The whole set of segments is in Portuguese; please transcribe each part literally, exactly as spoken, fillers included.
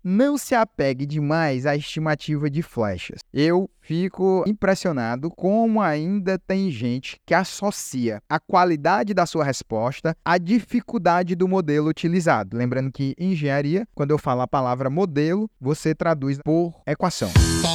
não se apegue demais à estimativa de flechas. Eu fico impressionado como ainda tem gente que associa a qualidade da sua resposta à dificuldade do modelo utilizado. Lembrando que em engenharia, quando eu falo a palavra modelo, você traduz por equação.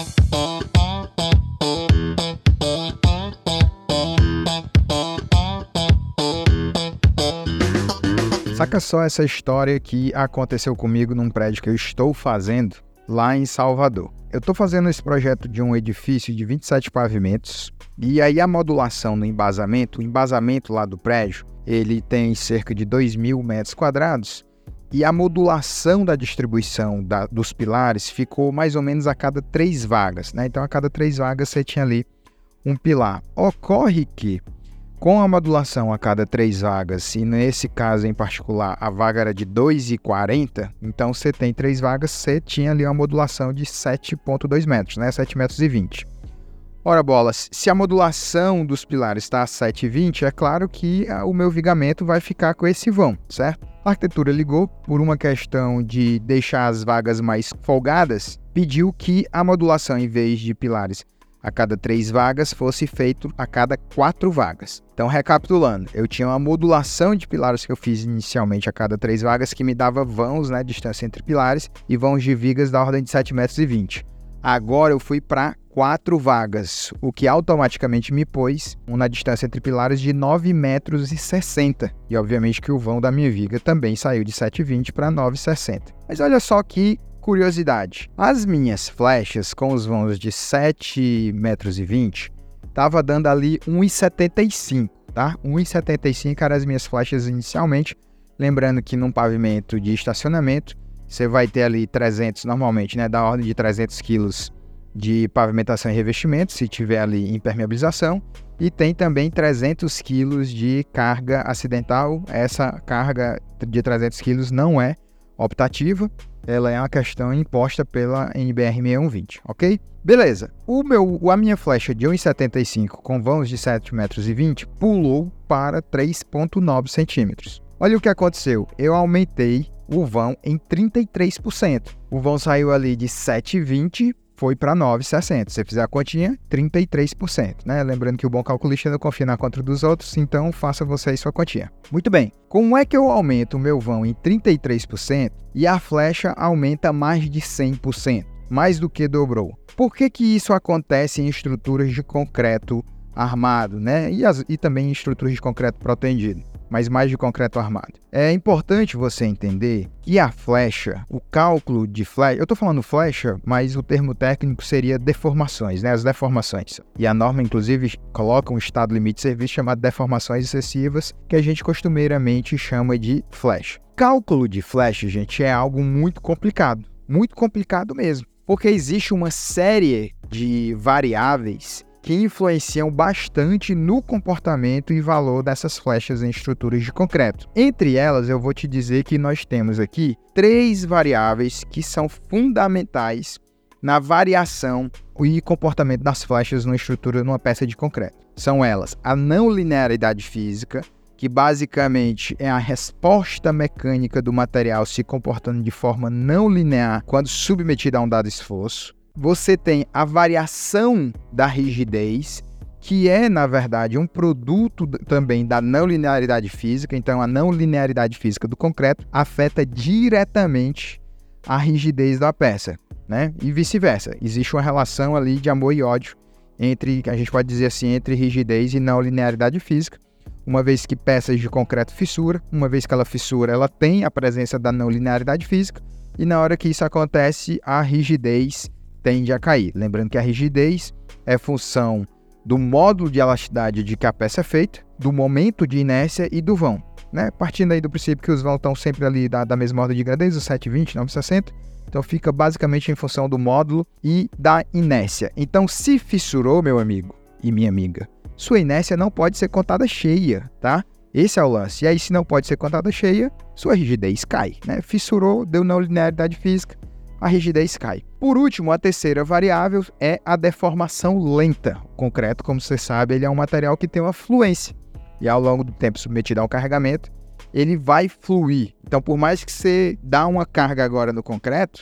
Saca só essa história que aconteceu comigo num prédio que eu estou fazendo lá em Salvador. Eu estou fazendo esse projeto de um edifício de vinte e sete pavimentos e aí a modulação no embasamento, o embasamento lá do prédio, ele tem cerca de dois mil metros quadrados e a modulação da distribuição da, dos pilares ficou mais ou menos a cada três vagas, né? Então a cada três vagas você tinha ali um pilar. Ocorre que com a modulação a cada três vagas, e nesse caso em particular a vaga era de dois e quarenta, então você tem três vagas, você tinha ali uma modulação de sete vírgula dois metros, né? sete metros e vinte. Ora bolas, se a modulação dos pilares está a sete vírgula vinte, é claro que o meu vigamento vai ficar com esse vão, certo? A arquitetura ligou por uma questão de deixar as vagas mais folgadas, pediu que a modulação, em vez de pilares a cada três vagas, fosse feito a cada quatro vagas. Então, recapitulando, eu tinha uma modulação de pilares que eu fiz inicialmente a cada três vagas, que me dava vãos, né, distância entre pilares, e vãos de vigas da ordem de sete metros e vinte. Agora eu fui para quatro vagas, o que automaticamente me pôs uma distância entre pilares de nove metros e sessenta. E obviamente que o vão da minha viga também saiu de sete vírgula vinte para nove vírgula sessenta. Mas olha só que curiosidade, as minhas flechas com os vãos de sete metros e vinte estava dando ali um vírgula setenta e cinco, tá? um vírgula setenta e cinco eram as minhas flechas inicialmente, lembrando que num pavimento de estacionamento você vai ter ali trezentos normalmente, né, da ordem de trezentos quilos de pavimentação e revestimento, se tiver ali impermeabilização, e tem também trezentos quilos de carga acidental. Essa carga de trezentos quilos não é optativa, ela é uma questão imposta pela N B R seis um vinte, ok? Beleza, o meu, a minha flecha de um vírgula setenta e cinco com vãos de sete metros e vinte pulou para três vírgula nove centímetros. Olha o que aconteceu, eu aumentei o vão em trinta e três por cento. O vão saiu ali de sete vírgula vinte, foi para nove vírgula sessenta. Se você fizer a continha, trinta e três por cento, né? Lembrando que o bom calculista não confia na conta dos outros, então faça você aí sua continha. Muito bem, como é que eu aumento o meu vão em trinta e três por cento e a flecha aumenta mais de cem por cento? Mais do que dobrou. Por que que isso acontece em estruturas de concreto armado, né? E, as, e também em estruturas de concreto protendido, mas mais de concreto armado? É importante você entender que a flecha, o cálculo de flecha, eu estou falando flecha, mas o termo técnico seria deformações, né? As deformações. E a norma, inclusive, coloca um estado limite de serviço chamado deformações excessivas, que a gente costumeiramente chama de flecha. Cálculo de flecha, gente, é algo muito complicado, muito complicado mesmo, porque existe uma série de variáveis que influenciam bastante no comportamento e valor dessas flechas em estruturas de concreto. Entre elas, eu vou te dizer que nós temos aqui três variáveis que são fundamentais na variação e comportamento das flechas numa estrutura, numa peça de concreto. São elas: a não linearidade física, que basicamente é a resposta mecânica do material se comportando de forma não linear quando submetido a um dado esforço. Você tem a variação da rigidez, que é, na verdade, um produto também da não linearidade física. Então, a não linearidade física do concreto afeta diretamente a rigidez da peça, né? E vice-versa. Existe uma relação ali de amor e ódio entre, a gente pode dizer assim, entre rigidez e não linearidade física. Uma vez que peças de concreto fissura, uma vez que ela fissura, ela tem a presença da não linearidade física, e na hora que isso acontece, a rigidez tende a cair. Lembrando que a rigidez é função do módulo de elasticidade de que a peça é feita, do momento de inércia e do vão, né? Partindo aí do princípio que os vãos estão sempre ali da, da mesma ordem de grandeza, sete vinte, nove sessenta, então fica basicamente em função do módulo e da inércia. Então, se fissurou, meu amigo e minha amiga, sua inércia não pode ser contada cheia, tá? Esse é o lance. E aí, se não pode ser contada cheia, sua rigidez cai, né? Fissurou, deu não linearidade física, a rigidez cai. Por último, a terceira variável é a deformação lenta. O concreto, como você sabe, ele é um material que tem uma fluência. E ao longo do tempo submetido a um carregamento, ele vai fluir. Então, por mais que você dá uma carga agora no concreto,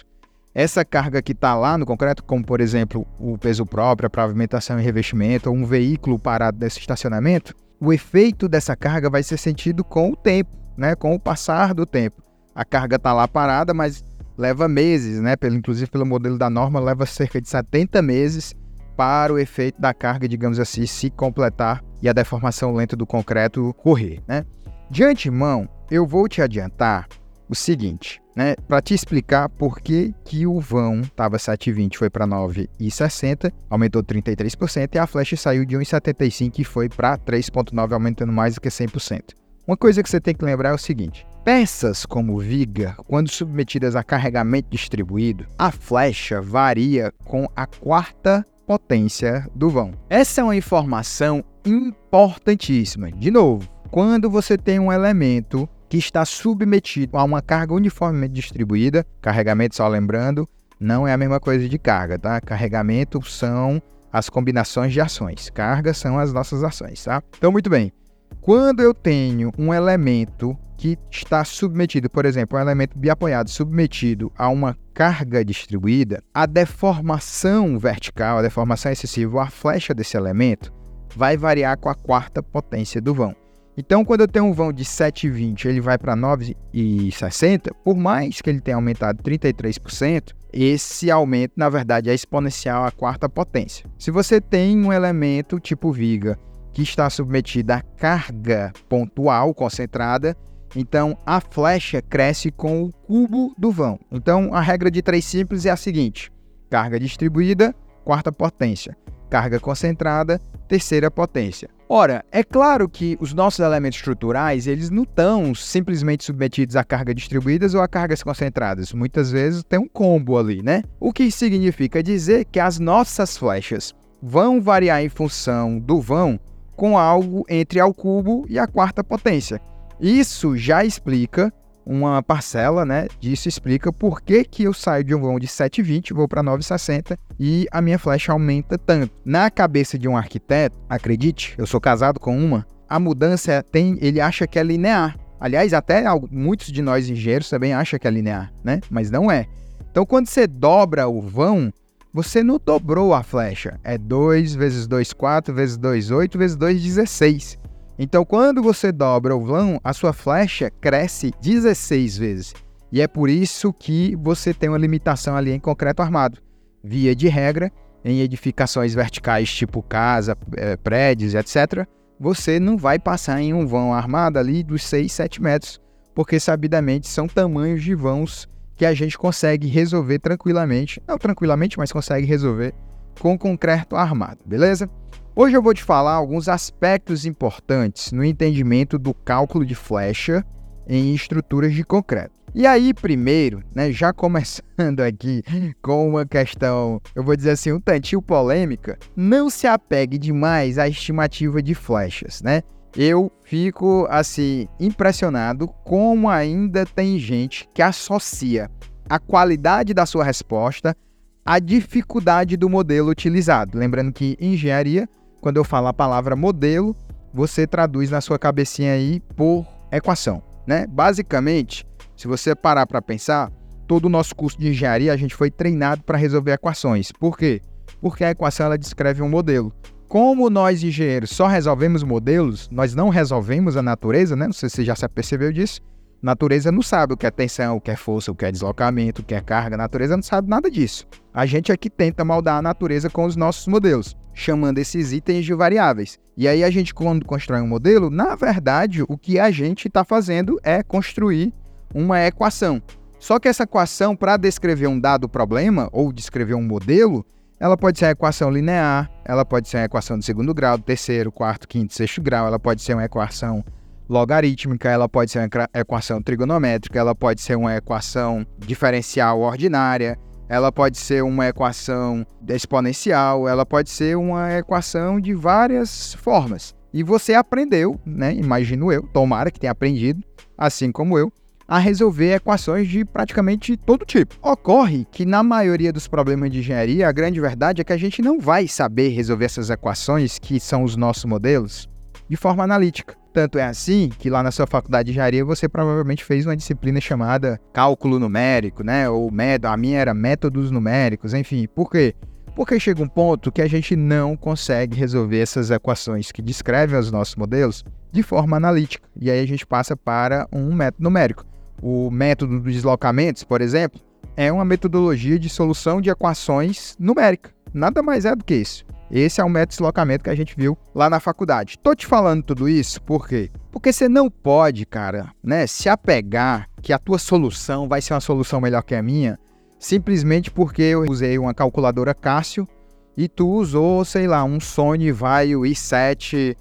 essa carga que está lá no concreto, como por exemplo o peso próprio, a pavimentação e revestimento, ou um veículo parado nesse estacionamento, o efeito dessa carga vai ser sentido com o tempo, né? Com o passar do tempo. A carga está lá parada, mas leva meses, né? Pelo, inclusive pelo modelo da norma, leva cerca de setenta meses para o efeito da carga, digamos assim, se completar e a deformação lenta do concreto correr, né? De antemão, eu vou te adiantar o seguinte, né? Para te explicar por que, que o vão estava sete e vinte, foi para nove e sessenta, aumentou trinta e três por cento, e a flecha saiu de um e setenta e cinco e foi para três vírgula nove, aumentando mais do que cem por cento. Uma coisa que você tem que lembrar é o seguinte: peças como viga, quando submetidas a carregamento distribuído, a flecha varia com a quarta potência do vão. Essa é uma informação importantíssima. De novo, quando você tem um elemento que está submetido a uma carga uniformemente distribuída, carregamento, só lembrando, não é a mesma coisa de carga, tá? Carregamento são as combinações de ações, carga são as nossas ações, tá? Então, muito bem. Quando eu tenho um elemento que está submetido, por exemplo, um elemento biapoiado submetido a uma carga distribuída, a deformação vertical, a deformação excessiva, a flecha desse elemento vai variar com a quarta potência do vão. Então, quando eu tenho um vão de sete e vinte, ele vai para nove e sessenta, por mais que ele tenha aumentado trinta e três por cento, esse aumento, na verdade, é exponencial à quarta potência. Se você tem um elemento tipo viga que está submetido a carga pontual concentrada, então a flecha cresce com o cubo do vão. Então, a regra de três simples é a seguinte: carga distribuída, quarta potência. Carga concentrada, terceira potência. Ora, é claro que os nossos elementos estruturais, eles não estão simplesmente submetidos a cargas distribuídas ou a cargas concentradas. Muitas vezes tem um combo ali, né? O que significa dizer que as nossas flechas vão variar em função do vão com algo entre ao cubo e a quarta potência. Isso já explica uma parcela, né? Disso explica por que, que eu saio de um vão de sete e vinte, vou para nove e sessenta e a minha flecha aumenta tanto. Na cabeça de um arquiteto, acredite, eu sou casado com uma, a mudança tem, ele acha que é linear. Aliás, até muitos de nós engenheiros também acham que é linear, né? Mas não é. Então, quando você dobra o vão, você não dobrou a flecha. É dois vezes dois, quatro, vezes dois, oito, vezes dois, dezesseis. Então, quando você dobra o vão, a sua flecha cresce dezesseis vezes. E é por isso que você tem uma limitação ali em concreto armado. Via de regra, em edificações verticais tipo casa, prédios, etcétera, você não vai passar em um vão armado ali dos seis, sete metros, porque sabidamente são tamanhos de vãos que a gente consegue resolver tranquilamente, não tranquilamente, mas consegue resolver com concreto armado, beleza? Hoje eu vou te falar alguns aspectos importantes no entendimento do cálculo de flecha em estruturas de concreto. E aí, primeiro, né, já começando aqui com uma questão, eu vou dizer assim, um tantinho polêmica, não se apegue demais à estimativa de flechas, né? Eu fico, assim, impressionado como ainda tem gente que associa a qualidade da sua resposta à dificuldade do modelo utilizado. Lembrando que em engenharia, quando eu falo a palavra modelo, você traduz na sua cabecinha aí por equação, né? Basicamente, se você parar para pensar, todo o nosso curso de engenharia a gente foi treinado para resolver equações. Por quê? Porque a equação ela descreve um modelo. Como nós engenheiros só resolvemos modelos, nós não resolvemos a natureza, né? Não sei se você já se percebeu disso. Natureza não sabe o que é tensão, o que é força, o que é deslocamento, o que é carga. A natureza não sabe nada disso. A gente aqui tenta moldar a natureza com os nossos modelos, chamando esses itens de variáveis. E aí a gente, quando constrói um modelo, na verdade, o que a gente está fazendo é construir uma equação. Só que essa equação, para descrever um dado problema ou descrever um modelo, ela pode ser uma equação linear, ela pode ser uma equação de segundo grau, terceiro, quarto, quinto, sexto grau, ela pode ser uma equação logarítmica, ela pode ser uma equação trigonométrica, ela pode ser uma equação diferencial ordinária, ela pode ser uma equação exponencial, ela pode ser uma equação de várias formas. E você aprendeu, né, imagino eu, tomara que tenha aprendido, assim como eu, a resolver equações de praticamente todo tipo. Ocorre que na maioria dos problemas de engenharia, a grande verdade é que a gente não vai saber resolver essas equações, que são os nossos modelos, de forma analítica. Tanto é assim que lá na sua faculdade de engenharia você provavelmente fez uma disciplina chamada cálculo numérico, né? Ou método, a minha era métodos numéricos, enfim. Por quê? Porque chega um ponto que a gente não consegue resolver essas equações que descrevem os nossos modelos de forma analítica. E aí a gente passa para um método numérico. O método dos deslocamentos, por exemplo, é uma metodologia de solução de equações numérica. Nada mais é do que isso. Esse é o método de deslocamento que a gente viu lá na faculdade. Tô te falando tudo isso por quê? Porque você não pode, cara, né, se apegar que a tua solução vai ser uma solução melhor que a minha, simplesmente porque eu usei uma calculadora Cássio e tu usou, sei lá, um Sony Vaio i sete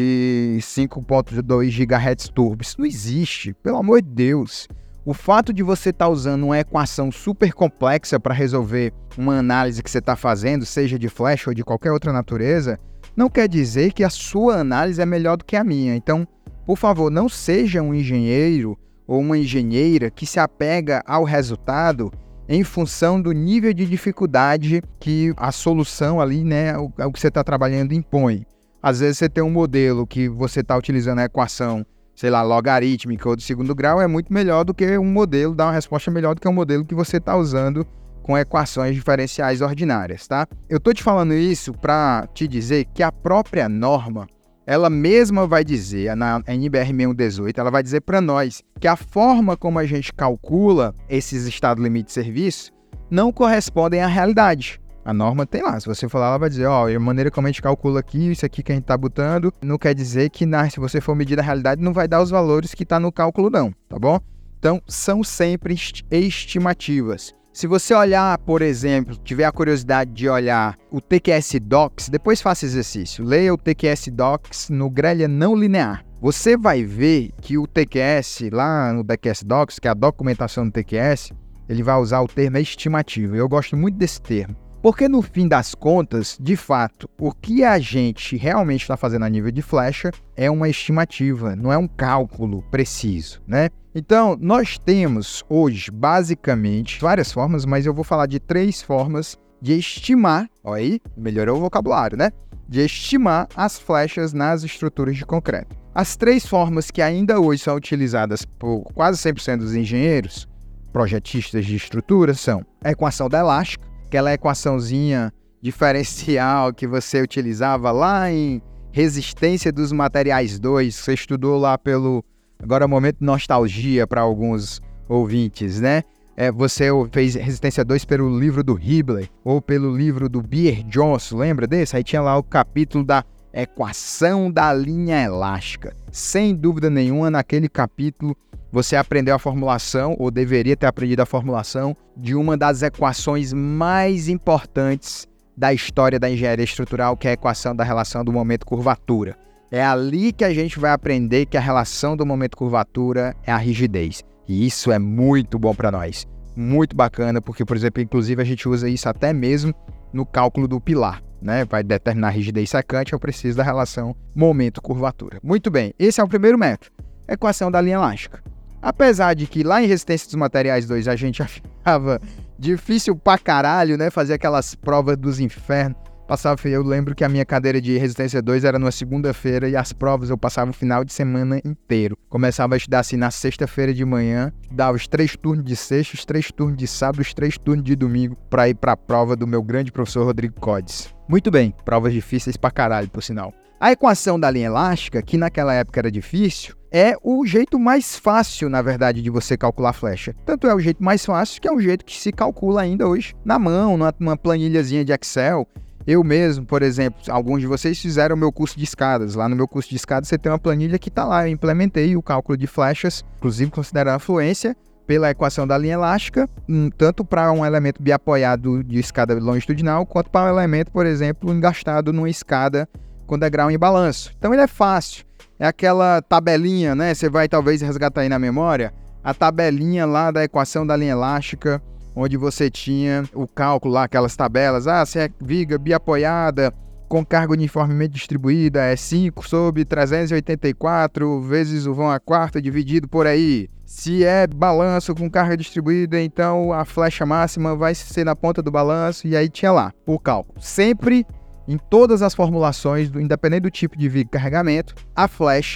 de cinco ponto dois gigahertz turbo. Isso não existe, pelo amor de Deus. O fato de você estar tá usando uma equação super complexa para resolver uma análise que você está fazendo, seja de flash ou de qualquer outra natureza, não quer dizer que a sua análise é melhor do que a minha. Então, por favor, não seja um engenheiro ou uma engenheira que se apega ao resultado em função do nível de dificuldade que a solução ali, né, o, o que você está trabalhando impõe. Às vezes você tem um modelo que você está utilizando a equação, sei lá, logarítmica ou de segundo grau, é muito melhor do que um modelo, dá uma resposta melhor do que um modelo que você está usando com equações diferenciais ordinárias, tá? Eu tô te falando isso para te dizer que a própria norma, ela mesma vai dizer, na N B R seis um um oito, ela vai dizer para nós que a forma como a gente calcula esses estado limite de serviço não correspondem à realidade. A norma tem lá, se você for lá, ela vai dizer, ó, a maneira como a gente calcula aqui, isso aqui que a gente tá botando, não quer dizer que na, se você for medir a realidade, não vai dar os valores que tá no cálculo não, tá bom? Então, são sempre estimativas. Se você olhar, por exemplo, tiver a curiosidade de olhar o T Q S Docs, depois faça exercício, leia o T Q S Docs no grelha não linear. Você vai ver que o T Q S, lá no T Q S Docs, que é a documentação do T Q S, ele vai usar o termo estimativa. Eu gosto muito desse termo. Porque no fim das contas, de fato, o que a gente realmente está fazendo a nível de flecha é uma estimativa, não é um cálculo preciso, né? Então, nós temos hoje, basicamente, várias formas, mas eu vou falar de três formas de estimar, olha aí, melhorou o vocabulário, né? De estimar as flechas nas estruturas de concreto. As três formas que ainda hoje são utilizadas por quase cem por cento dos engenheiros, projetistas de estrutura, são a equação da elástica, aquela equaçãozinha diferencial que você utilizava lá em resistência dos materiais dois, você estudou lá pelo... Agora é um momento de nostalgia para alguns ouvintes, né? É, você fez resistência dois pelo livro do Hibbeler ou pelo livro do Beer-Johnson, lembra desse? Aí tinha lá o capítulo da equação da linha elástica. Sem dúvida nenhuma, naquele capítulo, você aprendeu a formulação, ou deveria ter aprendido a formulação, de uma das equações mais importantes da história da engenharia estrutural, que é a equação da relação do momento curvatura. É ali que a gente vai aprender que a relação do momento curvatura é a rigidez. E isso é muito bom para nós. Muito bacana, porque, por exemplo, inclusive a gente usa isso até mesmo no cálculo do pilar, né? Vai determinar a rigidez secante, eu preciso da relação momento curvatura. Muito bem, esse é o primeiro método. Equação da linha elástica. Apesar de que lá em resistência dos materiais dois a gente achava difícil pra caralho, né? Fazer aquelas provas dos infernos. Passava, eu lembro que a minha cadeira de resistência dois era numa segunda-feira e as provas eu passava o final de semana inteiro. Começava a estudar assim na sexta-feira de manhã, dava os três turnos de sexta, os três turnos de sábado, os três turnos de domingo para ir para a prova do meu grande professor Rodrigo Codes. Muito bem, provas difíceis pra caralho, por sinal. A equação da linha elástica, que naquela época era difícil, é o jeito mais fácil, na verdade, de você calcular a flecha. Tanto é o jeito mais fácil que é o jeito que se calcula ainda hoje na mão, numa, numa planilhazinha de Excel. Eu mesmo, por exemplo, alguns de vocês fizeram o meu curso de escadas. Lá no meu curso de escadas você tem uma planilha que está lá. Eu implementei o cálculo de flechas, inclusive considerando a fluência, pela equação da linha elástica, tanto para um elemento biapoiado de escada longitudinal, quanto para um elemento, por exemplo, engastado numa escada com degrau em balanço. Então ele é fácil. É aquela tabelinha, né? Você vai talvez resgatar aí na memória a tabelinha lá da equação da linha elástica, onde você tinha o cálculo lá, aquelas tabelas. Ah, se é viga biapoiada com carga uniformemente distribuída, é cinco sobre trezentos e oitenta e quatro vezes o vão à quarta dividido por aí. Se é balanço com carga distribuída, então a flecha máxima vai ser na ponta do balanço. E aí tinha lá o cálculo. Sempre, em todas as formulações, independente do tipo de viga carregamento, a flecha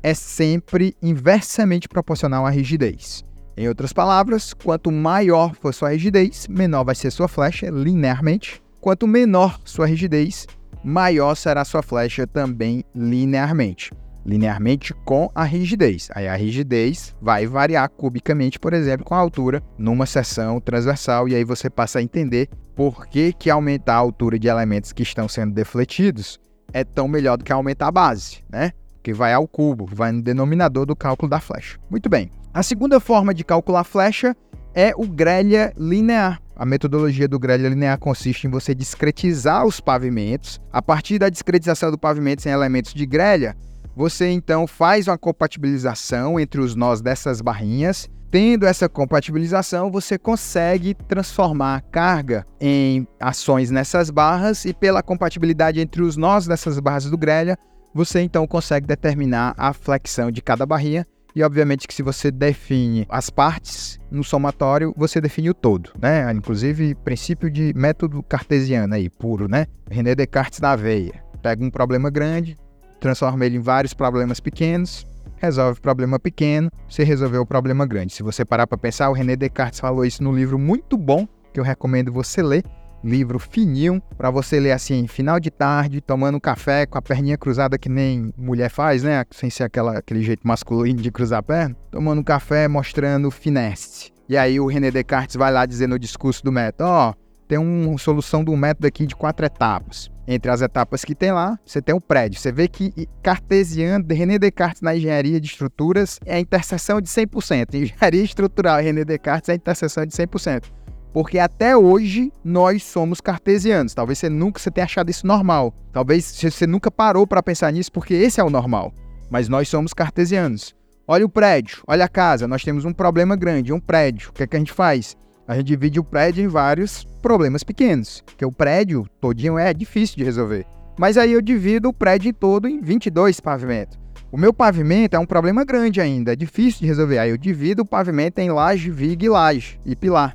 é sempre inversamente proporcional à rigidez. Em outras palavras, quanto maior for sua rigidez, menor vai ser sua flecha linearmente. Quanto menor sua rigidez, maior será sua flecha também linearmente. Linearmente com a rigidez. Aí a rigidez vai variar cubicamente, por exemplo, com a altura numa seção transversal, e aí você passa a entender por que que aumentar a altura de elementos que estão sendo defletidos é tão melhor do que aumentar a base, né? Que vai ao cubo, vai no denominador do cálculo da flecha. Muito bem. A segunda forma de calcular a flecha é o grelha linear. A metodologia do grelha linear consiste em você discretizar os pavimentos. A partir da discretização do pavimento em elementos de grelha, você então faz uma compatibilização entre os nós dessas barrinhas. Tendo essa compatibilização, você consegue transformar a carga em ações nessas barras, e pela compatibilidade entre os nós dessas barras do grelha, você então consegue determinar a flexão de cada barrinha. E obviamente que se você define as partes no somatório, você define o todo, né? Inclusive, princípio de método cartesiano aí, puro, né? René Descartes na veia. Pega um problema grande, transforma ele em vários problemas pequenos, resolve o problema pequeno, você resolveu o problema grande. Se você parar para pensar, o René Descartes falou isso no livro muito bom, que eu recomendo você ler. Livro fininho, para você ler assim, final de tarde, tomando um café, com a perninha cruzada que nem mulher faz, né? Sem ser aquela, aquele jeito masculino de cruzar a perna. Tomando um café, mostrando finesse. E aí o René Descartes vai lá dizer no discurso do método, ó, oh, tem uma solução do método aqui de quatro etapas. Entre as etapas que tem lá, você tem o prédio. Você vê que cartesiano, René Descartes na engenharia de estruturas é a interseção de cem por cento. Engenharia estrutural e René Descartes é a interseção de cem por cento. Porque até hoje nós somos cartesianos. Talvez você nunca você tenha achado isso normal. Talvez você nunca parou para pensar nisso, porque esse é o normal. Mas nós somos cartesianos. Olha o prédio, olha a casa. Nós temos um problema grande, um prédio. O que é que a gente faz? A gente divide o prédio em vários problemas pequenos. Porque o prédio todinho é difícil de resolver. Mas aí eu divido o prédio todo em vinte e dois pavimentos. O meu pavimento é um problema grande ainda, é difícil de resolver. Aí eu divido o pavimento em laje, viga e laje e pilar.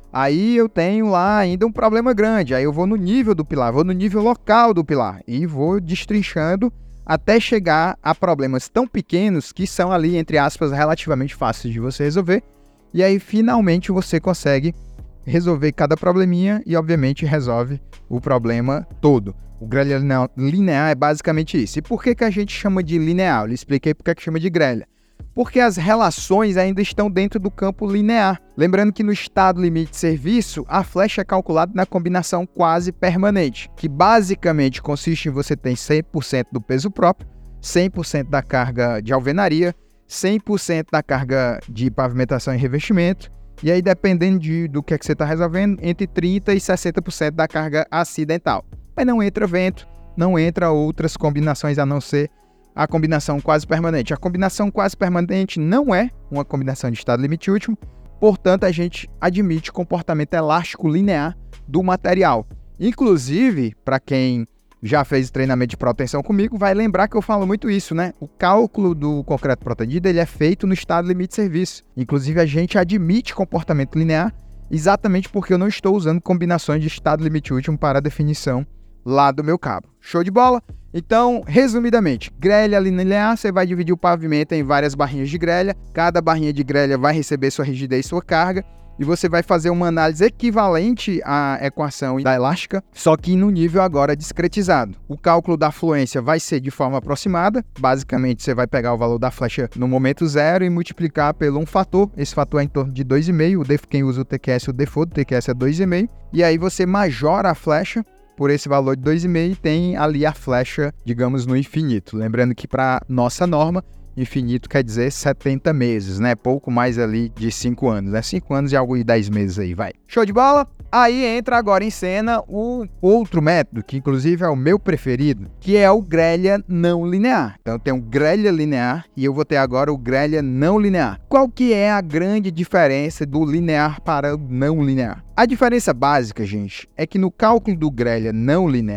Aí eu tenho lá ainda um problema grande, aí eu vou no nível do pilar, vou no nível local do pilar e vou destrinchando até chegar a problemas tão pequenos que são ali, entre aspas, relativamente fáceis de você resolver. E aí finalmente você consegue resolver cada probleminha e obviamente resolve o problema todo. O grelha linear é basicamente isso. E por que que a gente chama de linear? Eu lhe expliquei por que que chama de grelha. Porque as relações ainda estão dentro do campo linear. Lembrando que no estado limite de serviço, a flecha é calculada na combinação quase permanente, que basicamente consiste em você ter cem por cento do peso próprio, cem por cento da carga de alvenaria, cem por cento da carga de pavimentação e revestimento, e aí dependendo de, do que, é que você está resolvendo, entre trinta por cento e sessenta por cento da carga acidental. Mas não entra vento, não entra outras combinações a não ser a combinação quase permanente. A combinação quase permanente não é uma combinação de estado limite último, portanto, a gente admite comportamento elástico linear do material. Inclusive, para quem já fez treinamento de proteção comigo, vai lembrar que eu falo muito isso, né? O cálculo do concreto protegido ele é feito no estado limite de serviço. Inclusive, a gente admite comportamento linear exatamente porque eu não estou usando combinações de estado limite último para a definição lá do meu cabo. Show de bola? Então, resumidamente, grelha linear, você vai dividir o pavimento em várias barrinhas de grelha. Cada barrinha de grelha vai receber sua rigidez e sua carga. E você vai fazer uma análise equivalente à equação da elástica, só que no nível agora discretizado. O cálculo da fluência vai ser de forma aproximada. Basicamente, você vai pegar o valor da flecha no momento zero e multiplicar pelo um fator. Esse fator é em torno de dois vírgula cinco. Quem usa o T Q S, o default do T Q S é dois vírgula cinco. E aí você majora a flecha por esse valor de dois vírgula cinco, tem ali a flecha, digamos, no infinito. Lembrando que para nossa norma, infinito quer dizer setenta meses, né? Pouco mais ali de cinco anos, né? cinco anos e algo de dez meses aí, vai. Show de bola? Aí entra agora em cena o outro método, que inclusive é o meu preferido, que é o grelha não linear. Então tem o grelha linear e eu vou ter agora o grelha não linear. Qual que é a grande diferença do linear para o não linear? A diferença básica, gente, é que no cálculo do grelha não linear,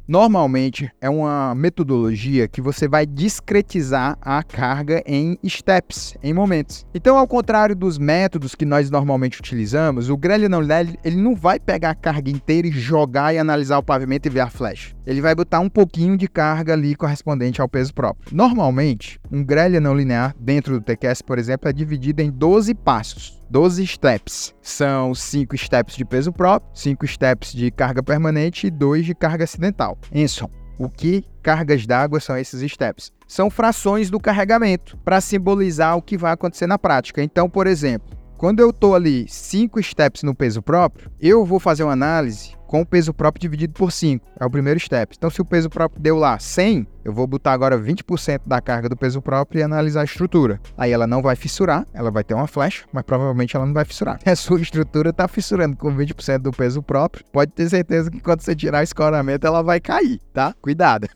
Normalmente é uma metodologia que você vai discretizar a carga em steps, em momentos. Então, ao contrário dos métodos que nós normalmente utilizamos, o grelha não linear ele não vai pegar a carga inteira e jogar e analisar o pavimento e ver a flecha. Ele vai botar um pouquinho de carga ali correspondente ao peso próprio. Normalmente, um grelha não linear dentro do T Q S, por exemplo, é dividido em doze passos. doze steps. São cinco steps de peso próprio, cinco steps de carga permanente e dois de carga acidental. Enson, o que cargas d'água são esses steps? São frações do carregamento para simbolizar o que vai acontecer na prática. Então, por exemplo, quando eu estou ali cinco steps no peso próprio, eu vou fazer uma análise com o peso próprio dividido por cinco. É o primeiro step. Então, se o peso próprio deu lá cem, eu vou botar agora vinte por cento da carga do peso próprio e analisar a estrutura. Aí ela não vai fissurar, ela vai ter uma flecha, mas provavelmente ela não vai fissurar. A sua estrutura está fissurando com vinte por cento do peso próprio. Pode ter certeza que quando você tirar o escoramento, ela vai cair, tá? Cuidado.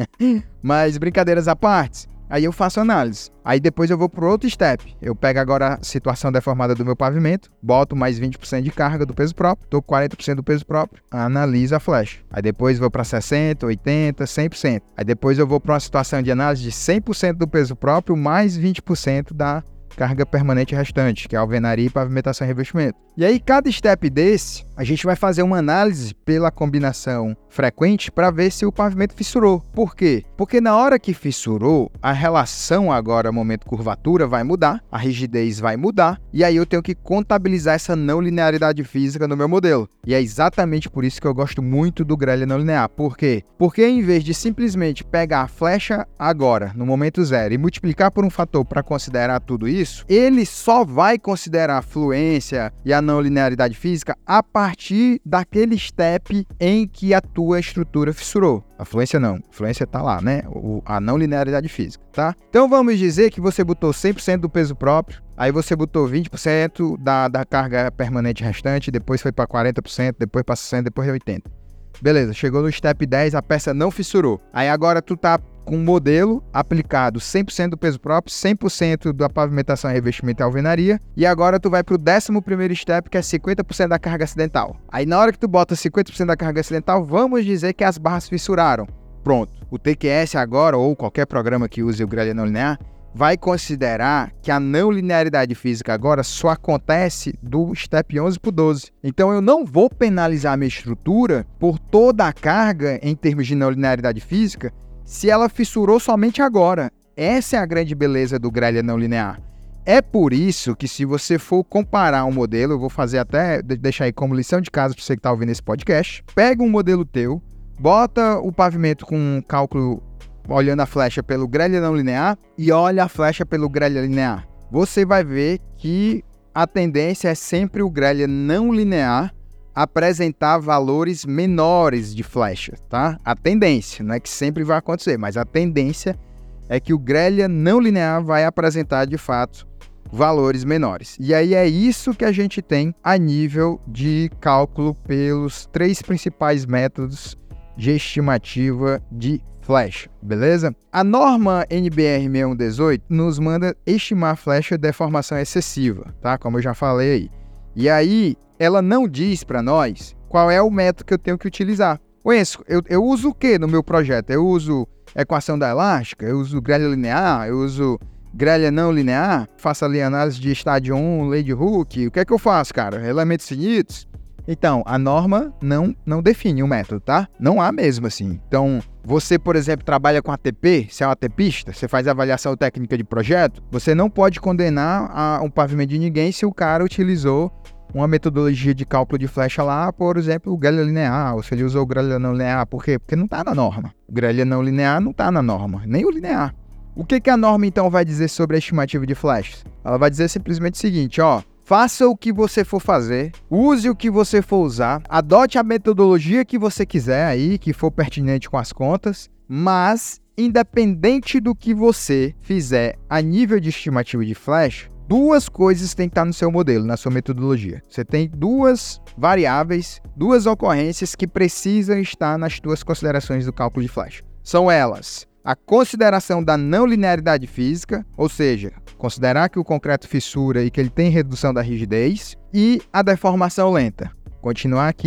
Mas brincadeiras à parte, aí eu faço análise. Aí depois eu vou para outro step. Eu pego agora a situação deformada do meu pavimento, boto mais vinte por cento de carga do peso próprio, estou com quarenta por cento do peso próprio, analiso a flecha. Aí depois vou para sessenta, oitenta, cem por cento. Aí depois eu vou para uma situação de análise de cem por cento do peso próprio mais vinte por cento da carga permanente restante, que é alvenaria, pavimentação e revestimento. E aí, cada step desse, a gente vai fazer uma análise pela combinação frequente para ver se o pavimento fissurou. Por quê? Porque na hora que fissurou, a relação agora, momento curvatura, vai mudar, a rigidez vai mudar, e aí eu tenho que contabilizar essa não linearidade física no meu modelo. E é exatamente por isso que eu gosto muito do grelha não linear. Por quê? Porque em vez de simplesmente pegar a flecha agora, no momento zero, e multiplicar por um fator para considerar tudo isso, ele só vai considerar a fluência e a não linearidade física a partir daquele step em que a tua estrutura fissurou. A fluência não, a fluência tá lá, né? O, a não linearidade física, tá? Então vamos dizer que você botou cem por cento do peso próprio, aí você botou vinte por cento da, da carga permanente restante, depois foi para quarenta por cento, depois para sessenta por cento, depois oitenta por cento. Beleza, chegou no step dez, a peça não fissurou. Aí agora tu tá com um modelo aplicado cem por cento do peso próprio, cem por cento da pavimentação, revestimento e alvenaria, e agora tu vai pro décimo primeiro step, que é cinquenta por cento da carga acidental. Aí na hora que tu bota cinquenta por cento da carga acidental, vamos dizer que as barras fissuraram. Pronto, o T Q S agora, ou qualquer programa que use o grelha não linear, vai considerar que a não linearidade física agora só acontece do step onze para o doze. Então eu não vou penalizar a minha estrutura por toda a carga em termos de não linearidade física se ela fissurou somente agora. Essa é a grande beleza do grelha não linear. É por isso que, se você for comparar um modelo, eu vou fazer até, deixar aí como lição de casa para você que está ouvindo esse podcast, pega um modelo teu, bota o pavimento com um cálculo olhando a flecha pelo grelha não linear e olha a flecha pelo grelha linear. Você vai ver que a tendência é sempre o grelha não linear apresentar valores menores de flecha, tá? A tendência, não é que sempre vai acontecer, mas a tendência é que o grelha não linear vai apresentar, de fato, valores menores. E aí é isso que a gente tem a nível de cálculo pelos três principais métodos de estimativa de flecha, beleza? A norma N B R sessenta e um dezoito nos manda estimar flecha de deformação excessiva, tá? Como eu já falei aí. E aí, ela não diz para nós qual é o método que eu tenho que utilizar. O Enzo, eu, eu uso o que no meu projeto? Eu uso equação da elástica, eu uso grelha linear, eu uso grelha não linear, faço ali análise de estádio um, lei de Hooke. O que é que eu faço, cara? Elementos finitos? Então, a norma não, não define o método, tá? Não há mesmo assim. Então, você, por exemplo, trabalha com A T P, você é um ATPista, você faz avaliação técnica de projeto, você não pode condenar a um pavimento de ninguém se o cara utilizou uma metodologia de cálculo de flecha lá, por exemplo, o grelha linear, ou se ele usou o grelha não linear. Por quê? Porque não está na norma. O grelha não linear não está na norma, nem o linear. O que, que a norma, então, vai dizer sobre a estimativa de flechas? Ela vai dizer simplesmente o seguinte, ó, faça o que você for fazer, use o que você for usar, adote a metodologia que você quiser aí, que for pertinente com as contas, mas, independente do que você fizer a nível de estimativa de flecha, duas coisas têm que estar no seu modelo, na sua metodologia. Você tem duas variáveis, duas ocorrências que precisam estar nas suas considerações do cálculo de flecha. São elas: a consideração da não linearidade física, ou seja, considerar que o concreto fissura e que ele tem redução da rigidez, e a deformação lenta. Continuar aqui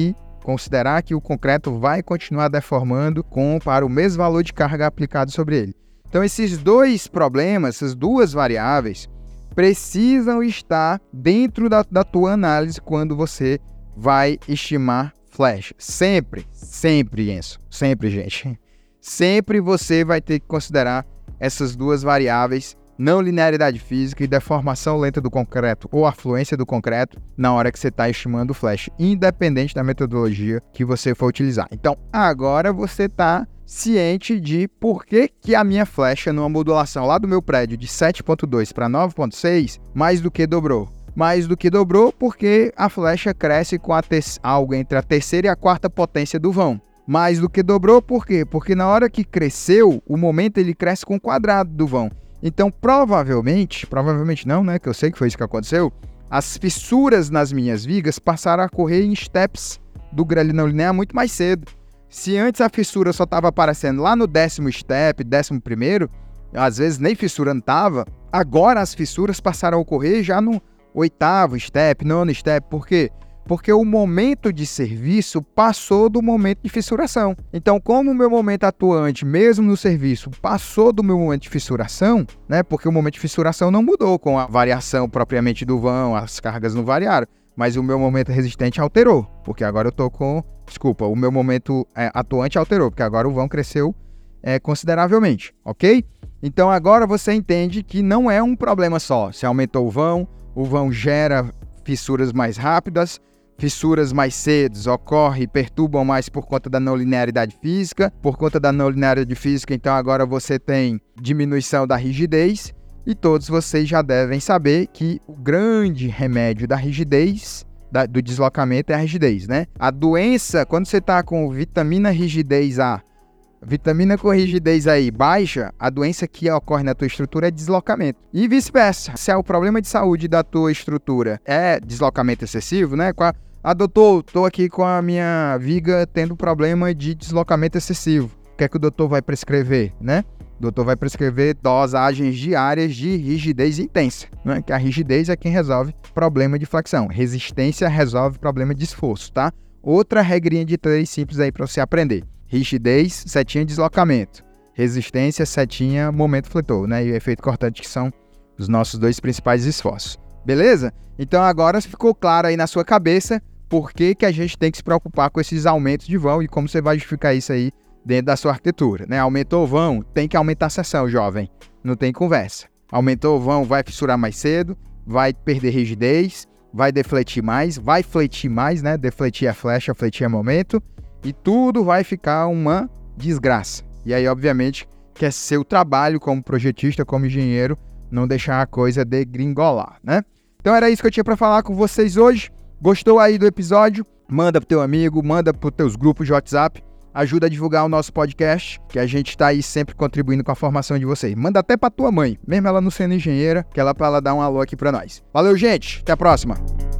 considerar que o concreto vai continuar deformando com para o mesmo valor de carga aplicado sobre ele. Então, esses dois problemas, essas duas variáveis, precisam estar dentro da, da tua análise quando você vai estimar flash. Sempre, sempre, Enzo. Sempre, gente. Sempre você vai ter que considerar essas duas variáveis, não linearidade física e deformação lenta do concreto ou afluência do concreto na hora que você está estimando o flash, independente da metodologia que você for utilizar. Então, agora você está ciente de por que, que a minha flecha numa modulação lá do meu prédio de sete ponto dois para nove ponto seis mais do que dobrou. Mais do que dobrou porque a flecha cresce com a te- algo entre a terceira e a quarta potência do vão. Mais do que dobrou por quê? Porque na hora que cresceu, o momento ele cresce com o quadrado do vão. Então, provavelmente, provavelmente não, né, que eu sei que foi isso que aconteceu, as fissuras nas minhas vigas passaram a correr em steps do grelino linear muito mais cedo. Se antes a fissura só estava aparecendo lá no décimo step, décimo primeiro, às vezes nem fissura não estava, agora as fissuras passaram a ocorrer já no oitavo step, nono step. Por quê? Porque o momento de serviço passou do momento de fissuração. Então, como o meu momento atuante, mesmo no serviço, passou do meu momento de fissuração, né? Porque o momento de fissuração não mudou com a variação propriamente do vão, as cargas não variaram, mas o meu momento resistente alterou, porque agora eu estou com... Desculpa, o meu momento é, atuante alterou, porque agora o vão cresceu é, consideravelmente, ok? Então, agora você entende que não é um problema só. Se aumentou o vão, o vão gera fissuras mais rápidas, fissuras mais cedo ocorrem e perturbam mais por conta da não linearidade física. Por conta da não linearidade física, então agora você tem diminuição da rigidez. E todos vocês já devem saber que o grande remédio da rigidez, da, do deslocamento, é a rigidez, né? A doença, quando você está com vitamina rigidez A, vitamina com rigidez aí baixa, a doença que ocorre na tua estrutura é deslocamento. E vice-versa. Se o problema de saúde da tua estrutura é deslocamento excessivo, né? Com a Ah, doutor, estou aqui com a minha viga tendo problema de deslocamento excessivo. O que é que o doutor vai prescrever, né? O doutor vai prescrever dosagens diárias de rigidez intensa, né? Que a rigidez é quem resolve problema de flexão. Resistência resolve problema de esforço, tá? Outra regrinha de três simples aí para você aprender. Rigidez, setinha deslocamento. Resistência, setinha momento fletor, né? E o efeito cortante, que são os nossos dois principais esforços. Beleza? Então agora ficou claro aí na sua cabeça por que, que a gente tem que se preocupar com esses aumentos de vão e como você vai justificar isso aí dentro da sua arquitetura, né? Aumentou o vão, tem que aumentar a seção, jovem. Não tem conversa. Aumentou o vão, vai fissurar mais cedo, vai perder rigidez, vai defletir mais, vai fletir mais, né? Defletir a flecha, fletir a momento, e tudo vai ficar uma desgraça. E aí, obviamente, que é seu trabalho como projetista, como engenheiro, não deixar a coisa degringolar, né? Então era isso que eu tinha para falar com vocês hoje. Gostou aí do episódio? Manda pro teu amigo, manda pros teus grupos de WhatsApp. Ajuda a divulgar o nosso podcast, que a gente está aí sempre contribuindo com a formação de vocês. Manda até pra tua mãe, mesmo ela não sendo engenheira, que ela para ela dar um alô aqui para nós. Valeu, gente. Até a próxima.